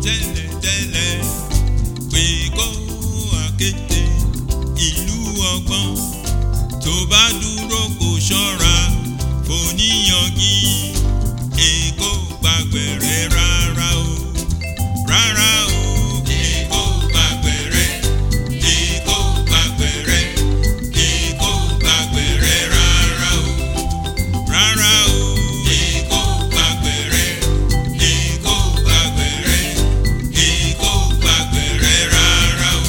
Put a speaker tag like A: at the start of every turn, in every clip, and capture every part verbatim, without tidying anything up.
A: tẹ́lẹ̀tẹ́lẹ̀ pé kó àkété ìlú ọgbọ́n tó bá dúró kó ṣọ́ra fòníyangí èkó gbàgbẹ̀rẹ̀ rárá o rárá o èkó gbàgbẹ̀rẹ̀ èkó gbàgbẹ̀rẹ̀ èkó gbàgbẹ̀rẹ̀ rárá o rárá o èkó gbàgbẹ̀rẹ̀ èkó gbàgbẹ̀rẹ̀ èkó gbàgbẹ̀rẹ̀ rárá o.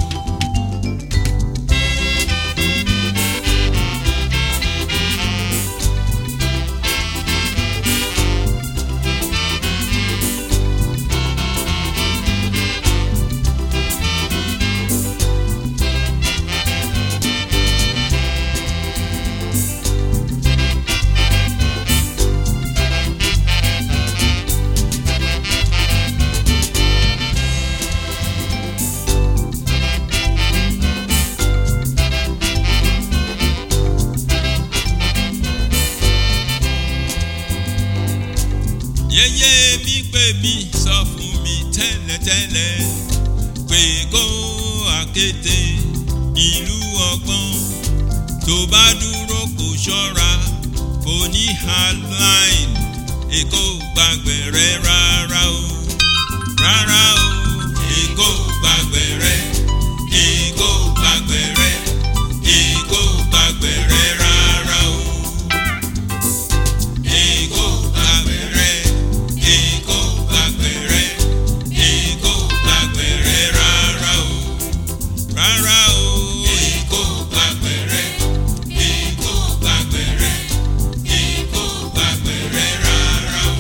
A: Yéyé mi pè mí sọ fún mi tẹ́lẹ̀tẹ́lẹ̀ pé kó àkété ìlú ọgbọ́n tó bá dúró kó ṣọ́ra fòní hardline èkó gbàgbẹ̀rẹ̀ rárá o rárá o èkó gbàgbẹ̀rẹ̀ èkó gbàgbẹ̀rẹ̀ èkó gbàgbẹ̀rẹ̀ rárá o èkó gbàgbẹ̀rẹ̀ èkó gbàgbẹ̀rẹ̀ èkó gbàgbẹ̀rẹ̀ rárá o rárá o èkó gbàgbẹ̀rẹ̀ èkó gbàgbẹ̀rẹ̀ èkó gbàgbẹ̀rẹ̀ rárá o.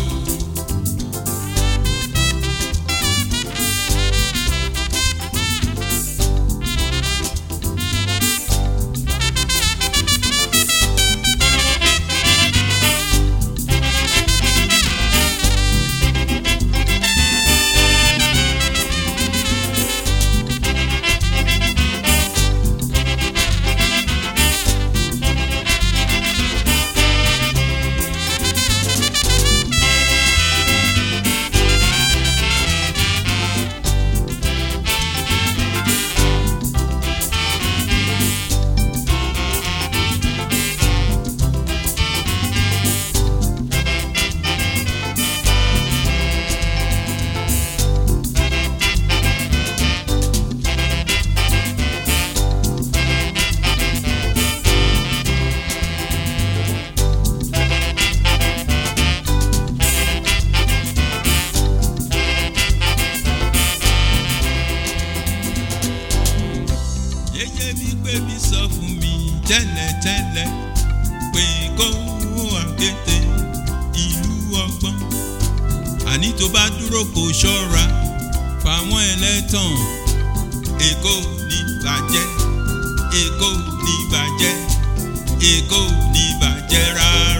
A: Yéyé mi pè mí sọ fún mi tẹ́lẹ̀tẹ́lẹ̀ pé kó àkété ìlú ọgbọ́n àní tó bá dúró kó ṣọ́ra fáwọn ẹlẹ́tàn èkó ní bàjẹ́ èkó ní bàjẹ́ èkó ní bàjẹ́ rárá.